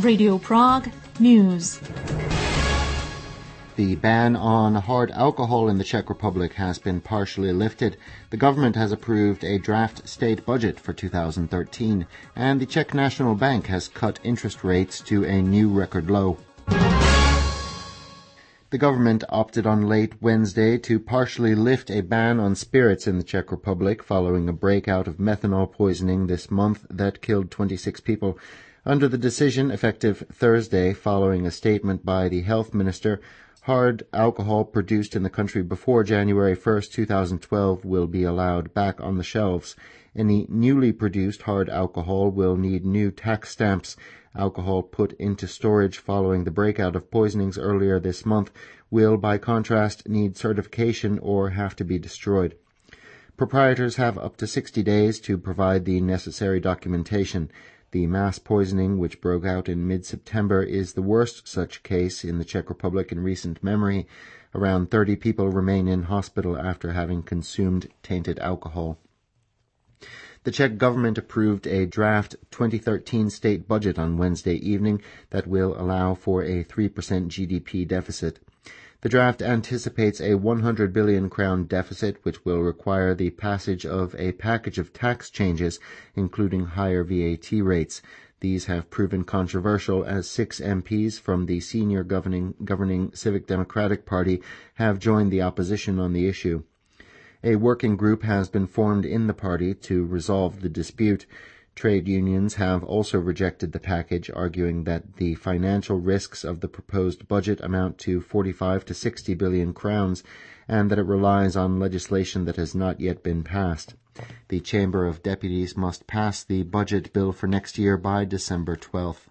Radio Prague News. The ban on hard alcohol in the Czech Republic has been partially lifted. The government has approved a draft state budget for 2013, and the Czech National Bank has cut interest rates to a new record low. The government opted on late Wednesday to partially lift a ban on spirits in the Czech Republic following a breakout of methanol poisoning this month that killed 26 people. Under the decision effective Thursday following a statement by the health minister, hard alcohol produced in the country before January 1, 2012 will be allowed back on the shelves. Any newly produced hard alcohol will need new tax stamps. Alcohol put into storage following the breakout of poisonings earlier this month will, by contrast, need certification or have to be destroyed. Proprietors have up to 60 days to provide the necessary documentation. The mass poisoning, which broke out in mid-September, is the worst such case in the Czech Republic in recent memory. Around 30 people remain in hospital after having consumed tainted alcohol. The Czech government approved a draft 2013 state budget on Wednesday evening that will allow for a 3% GDP deficit. The draft anticipates a 100 billion crown deficit, which will require the passage of a package of tax changes, including higher VAT rates. These have proven controversial as 6 MPs from the senior governing Civic Democratic Party have joined the opposition on the issue. A working group has been formed in the party to resolve the dispute. Trade unions have also rejected the package, arguing that the financial risks of the proposed budget amount to 45 to 60 billion crowns and that it relies on legislation that has not yet been passed. The Chamber of Deputies must pass the budget bill for next year by December 12th.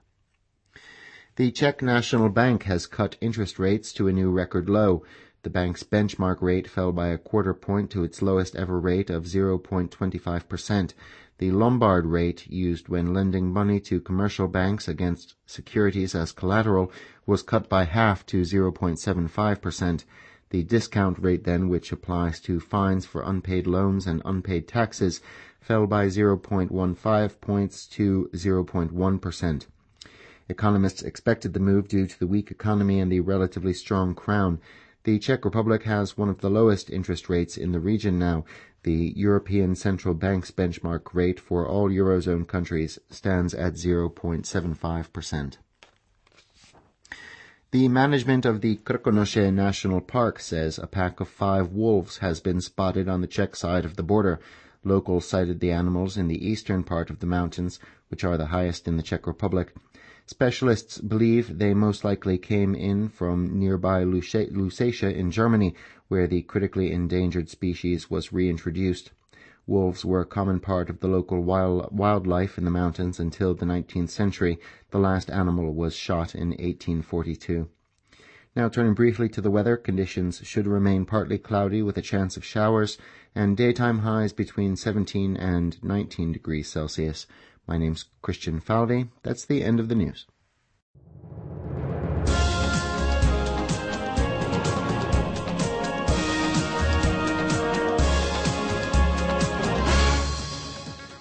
The Czech National Bank has cut interest rates to a new record low. The bank's benchmark rate fell by a quarter point to its lowest ever rate of 0.25%. The Lombard rate, used when lending money to commercial banks against securities as collateral, was cut by half to 0.75%. The discount rate then, which applies to fines for unpaid loans and unpaid taxes, fell by 0.15 points to 0.1%. Economists expected the move due to the weak economy and the relatively strong crown. The Czech Republic has one of the lowest interest rates in the region now. The European Central Bank's benchmark rate for all Eurozone countries stands at 0.75%. The management of the Krkonoše National Park says a pack of 5 wolves has been spotted on the Czech side of the border. Locals cited the animals in the eastern part of the mountains, which are the highest in the Czech Republic. Specialists believe they most likely came in from nearby Lusatia in Germany, where the critically endangered species was reintroduced. Wolves were a common part of the local wildlife in the mountains until the 19th century. The last animal was shot in 1842. Now turning briefly to the weather, conditions should remain partly cloudy with a chance of showers, and daytime highs between 17 and 19 degrees Celsius. My name's Christian Falvey. That's the end of the news.